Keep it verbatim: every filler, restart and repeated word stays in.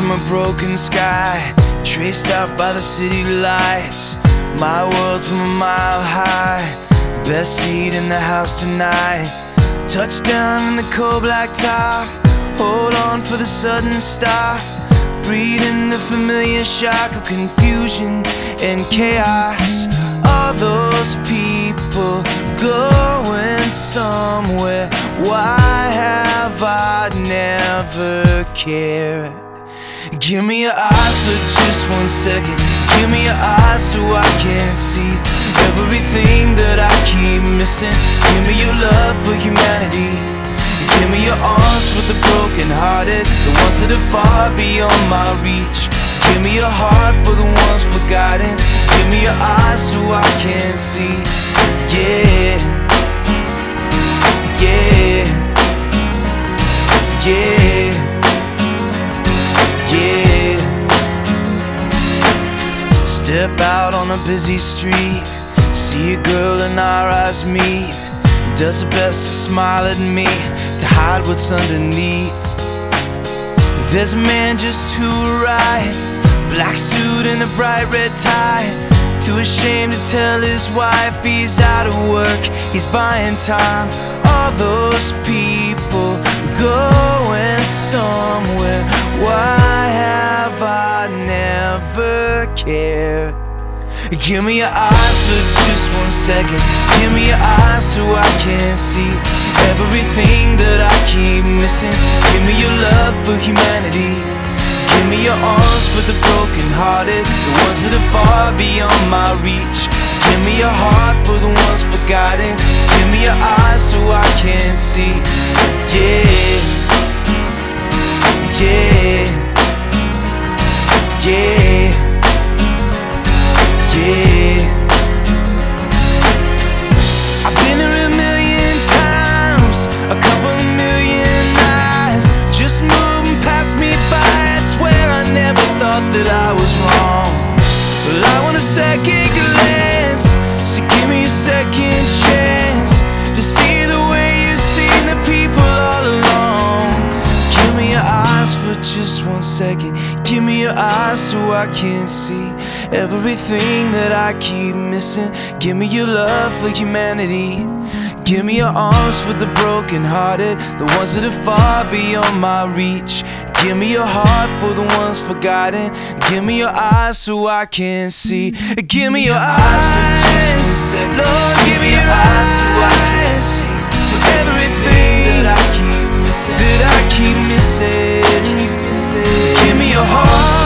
from a broken sky, traced out by the city lights. My world from a mile high, best seat in the house tonight. Touchdown in the cold black top, hold on for the sudden stop. Breathing the familiar shock of confusion and chaos. All those people going somewhere, why have I never cared? Give me your eyes for just one second. Give me your eyes so I can see everything that I keep missing. Give me your love for humanity. Give me your arms for the broken hearted, the ones that are far beyond my reach. Give me your heart for the ones forgotten. Give me your eyes so I can see. Yeah, yeah, yeah, yeah. Step out on a busy street, see a girl and our eyes meet. Does her best to smile at me, to hide what's underneath. There's a man just to her right, black suit and a bright red tie. Too ashamed to tell his wife he's out of work, he's buying time. All those people going somewhere, why have I never cared? Give me your eyes for just one second. Give me your eyes so I can see everything that I keep missing. Give me your love for humanity. Give me your arms for the broken hearted, the ones that are far beyond my reach. Give me your heart for the ones forgotten. Give me your eyes so I can see. Yeah, yeah, yeah, yeah. I've been here a million times, a couple of million eyes just moving past me by. I swear I never thought that I was wrong. Well, I want a second glance, so give me a second chance to see the way you've seen the people all along. Give me your eyes for just one second. Give me your eyes so I can see everything that I keep missing. Give me your love for humanity. Give me your arms for the broken hearted, the ones that are far beyond my reach. Give me your heart for the ones forgotten. Give me your eyes so I can see. Give me your eyes for just one second. Lord, give me your eyes so I can see everything that I keep missing. That I keep missing. Give me your heart.